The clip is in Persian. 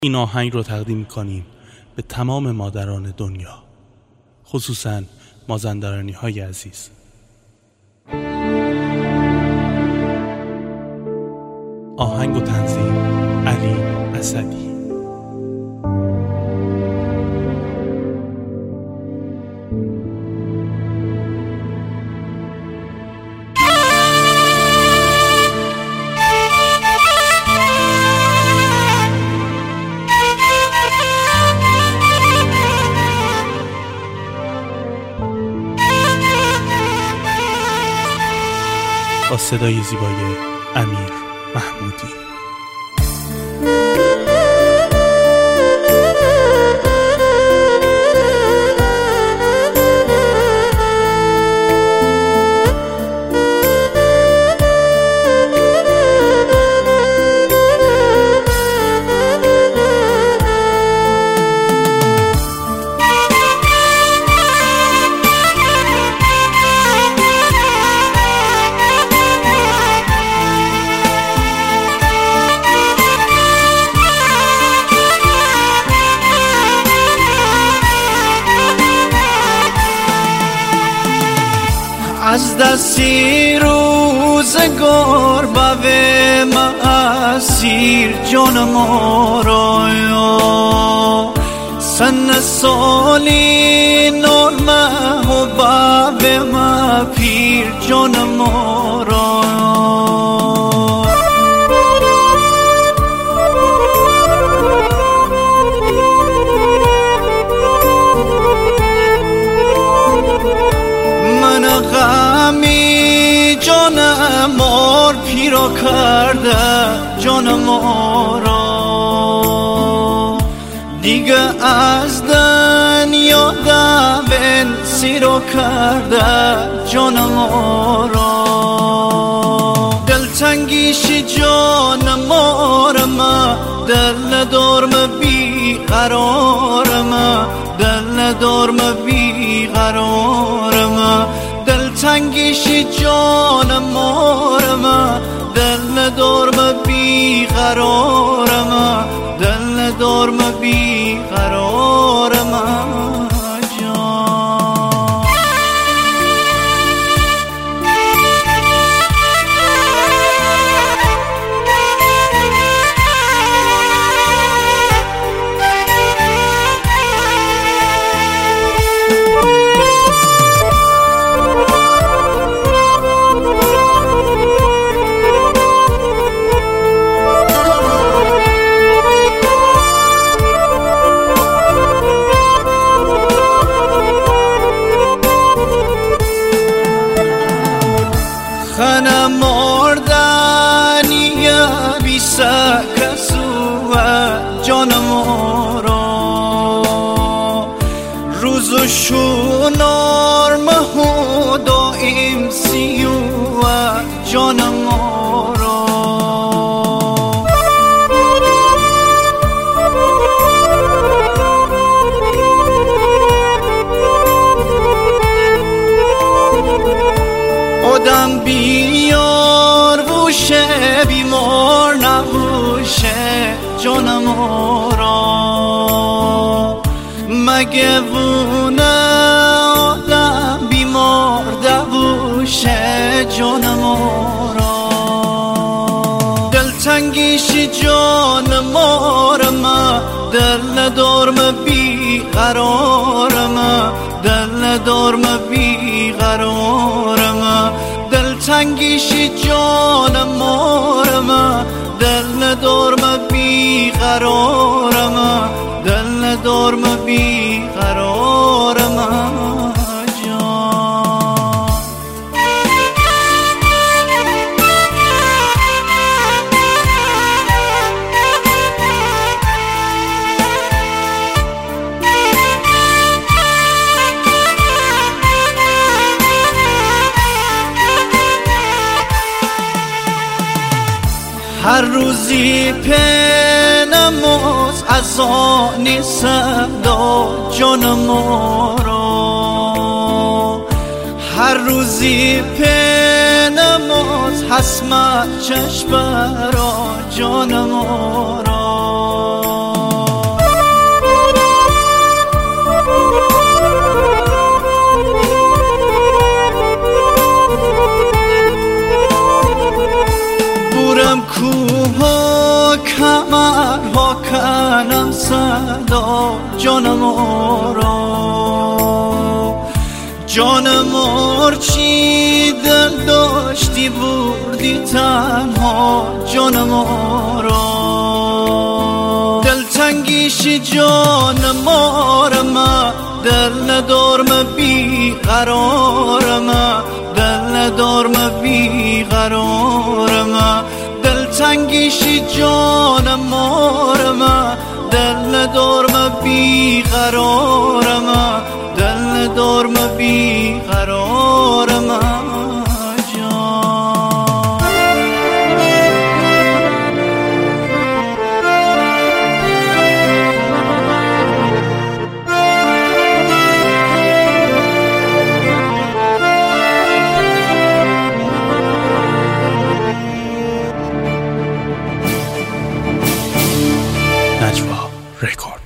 این آهنگ رو تقدیم می‌کنیم به تمام مادران دنیا، خصوصاً مازندرانی‌های عزیز. آهنگ و تنظیم علی اسدی. با صدای زیبای امیر محمودی. از دستی روزگار به مسیر جان ما را، سن سالی نرمه و به ما پیر جان ما را. غمی جان مار پیرا کرده جان ما را، دیگه از دنیا دون سیرا کرده جان ما را. دلتنگیش جان ما دل ندارم بی قرارم، دل ندارم بی قرارم. دلتنگیش جان مارم، دل ندارم بی قرارم، دل ندارم بی قرارم. خانه مردنی بی سکسو جان ما را، روزشو نرمه و دائم سیو جان ما را. آدم بیار بوشه بیمار نبوشه جان ما را، مگه وونه آدم بیمار نبوشه جان ما را. دلتنگیش جان مارم، دل ندارم بی قرارم، دل ندارم بی قرارم. دلتنگیش جان مارم، دل ندارم بی قرارم، دل ندارم بی قرارم. هر روزی په نماز اذان صدا جان ما را، هر روزی په نماز حسمت چشم را جان ما را. بکنم صدا جان ما را. جان مار چی دل داشتی بردی تنها جان ما را. دلتنگیشی جان مارم، دل ندارم بی قرارم، دل ندارم بی قرارم. دلتنگیشی جان مارم، دل ندارم بی قرارم، دل ندارم بی قرارم. نجوا رکورد.